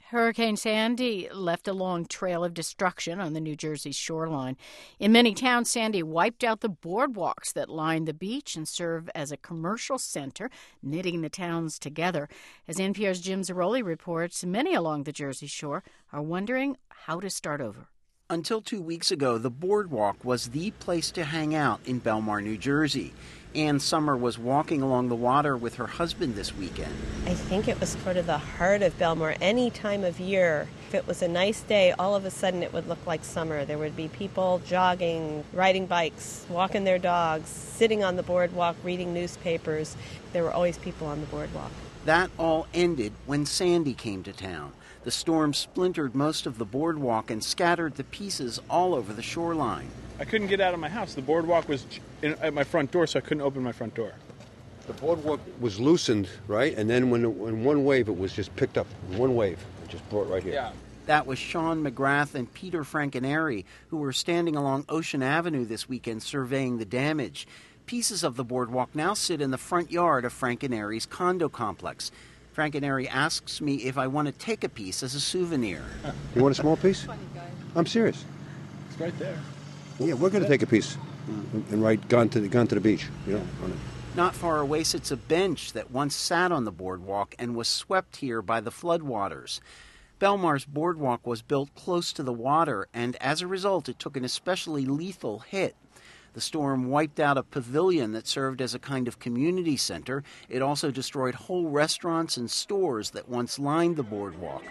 Hurricane Sandy left a long trail of destruction on the New Jersey shoreline. In many towns, Sandy wiped out the boardwalks that line the beach and serve as a commercial center, knitting the towns together. As NPR's Jim Zarroli reports, many along the Jersey Shore are wondering how to start over. Until 2 weeks ago, the boardwalk was the place to hang out in Belmar, New Jersey. Ann Summer was walking along the water with her husband this weekend. I think it was sort of the heart of Belmar. Any time of year, if it was a nice day, all of a sudden it would look like summer. There would be people jogging, riding bikes, walking their dogs, sitting on the boardwalk, reading newspapers. There were always people on the boardwalk. That all ended when Sandy came to town. The storm splintered most of the boardwalk and scattered the pieces all over the shoreline. I couldn't get out of my house. The boardwalk was at my front door, so I couldn't open my front door. The boardwalk was loosened, right? And then when one wave, it was just picked up. One wave, it just brought right here. Yeah. That was Sean McGrath and Peter Frankenary, who were standing along Ocean Avenue this weekend surveying the damage. Pieces of the boardwalk now sit in the front yard of Frankenary's condo complex. Frankenary asks me if I want to take a piece as a souvenir. You want a small piece? I'm serious. It's right there. Yeah, we're going to take a piece and write gone to the beach, on it. Not far away sits a bench that once sat on the boardwalk and was swept here by the floodwaters. Belmar's boardwalk was built close to the water, and as a result, it took an especially lethal hit. The storm wiped out a pavilion that served as a kind of community center. It also destroyed whole restaurants and stores that once lined the boardwalk.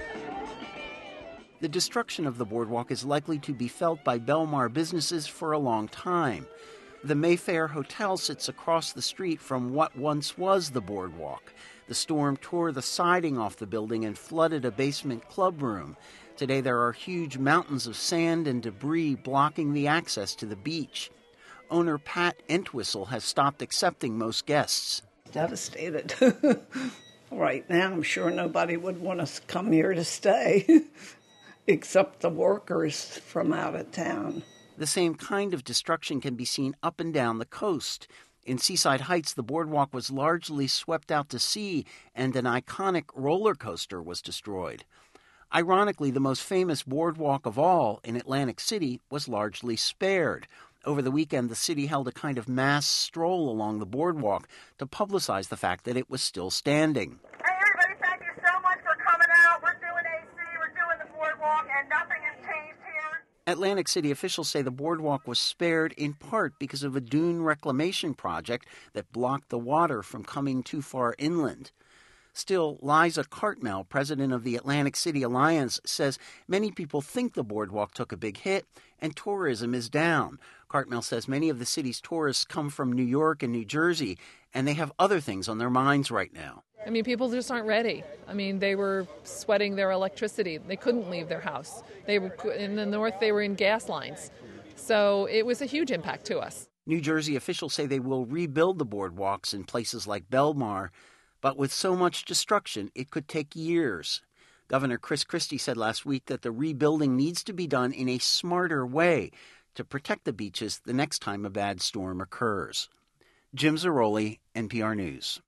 The destruction of the boardwalk is likely to be felt by Belmar businesses for a long time. The Mayfair Hotel sits across the street from what once was the boardwalk. The storm tore the siding off the building and flooded a basement club room. Today there are huge mountains of sand and debris blocking the access to the beach. Owner Pat Entwistle has stopped accepting most guests. Devastated. Right now, I'm sure nobody would want us to come here to stay, except the workers from out of town. The same kind of destruction can be seen up and down the coast. In Seaside Heights, the boardwalk was largely swept out to sea, and an iconic roller coaster was destroyed. Ironically, the most famous boardwalk of all in Atlantic City was largely spared. Over the weekend, the city held a kind of mass stroll along the boardwalk to publicize the fact that it was still standing. Hey, everybody, thank you so much for coming out. We're doing AC, we're doing the boardwalk, and nothing has changed here. Atlantic City officials say the boardwalk was spared in part because of a dune reclamation project that blocked the water from coming too far inland. Still, Liza Cartmel, president of the Atlantic City Alliance, says many people think the boardwalk took a big hit and tourism is down. Cartmel says many of the city's tourists come from New York and New Jersey, and they have other things on their minds right now. I mean, people just aren't ready. I mean, they were sweating their electricity. They couldn't leave their house. They were in the north, they were in gas lines. So it was a huge impact to us. New Jersey officials say they will rebuild the boardwalks in places like Belmar, but with so much destruction, it could take years. Governor Chris Christie said last week that the rebuilding needs to be done in a smarter way to protect the beaches the next time a bad storm occurs. Jim Zarroli, NPR News.